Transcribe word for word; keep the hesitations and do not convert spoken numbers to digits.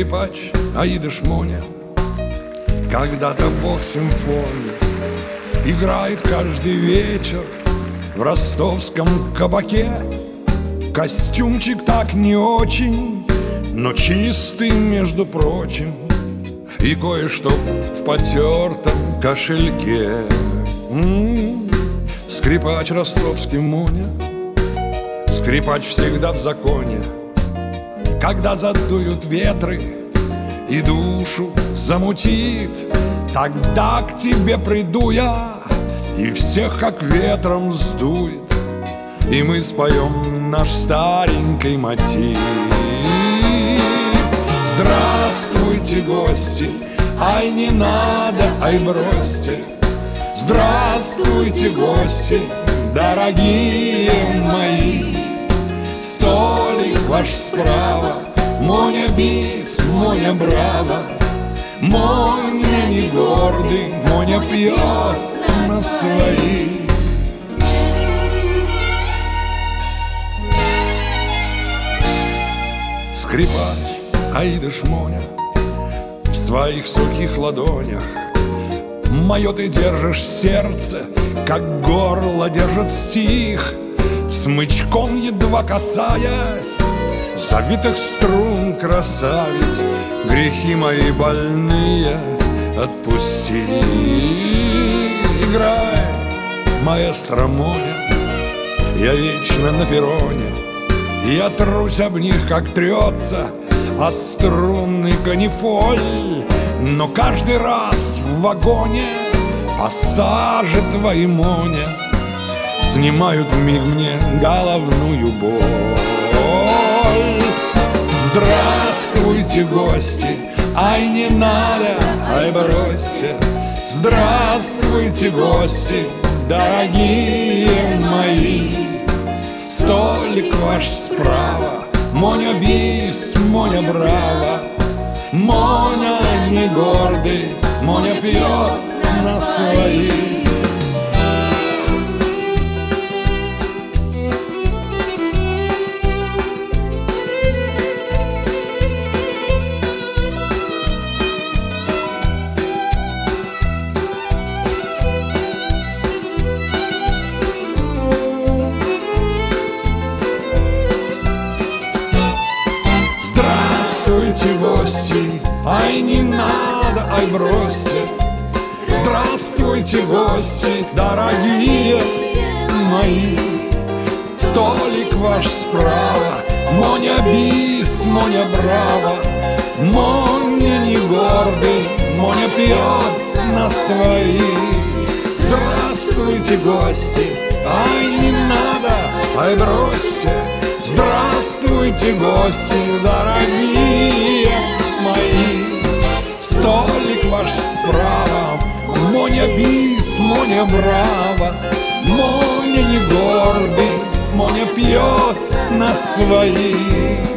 скрипач Аида Шмоня. Когда-то бог симфонии играет каждый вечер в ростовском кабаке. Костюмчик так не очень, но чистый, между прочим, и кое-что в потертом кошельке. М-м-м. Скрипач ростовский Моня, скрипач всегда в законе. Когда задуют ветры и душу замутит, тогда к тебе приду я и всех как ветром сдует, и мы споем наш старенький мотив. Здравствуйте, гости, ай не надо, ай бросьте. Здравствуйте, гости, дорогие мои. Столик ваш справа, Моня бис, Моня браво. Моня не гордый, Моня пьет на свои. Скрипач Аида Шмоня в своих сухих ладонях мое ты держишь сердце, как горло держит стих, смычком едва касаясь завитых струн, красавиц, грехи мои больные отпусти. Играй, маэстро Моня, я вечно на перроне, я трусь об них, как трется о струнный канифоль. Но каждый раз в вагоне пассажи твои, Моня, снимают вмиг мне головную боль. Здравствуйте, гости, ай не надо, ай бросьте. Здравствуйте, гости, дорогие мои. Столик ваш справа, Моня бис, Моня браво. Моня не гордый, Моня пьет на свои. Здравствуйте, гости, ай не надо, ай бросьте. Здравствуйте, гости, дорогие мои. Столик ваш справа, Моня бис, Моня браво. Моня не гордый, Моня пьет на свои. Здравствуйте, гости, ай не надо, ай бросьте. Здравствуйте, гости, дорогие мои. Столик ваш справа, Моня бис, Моня браво. Моня не гордый, Моня пьет на свои.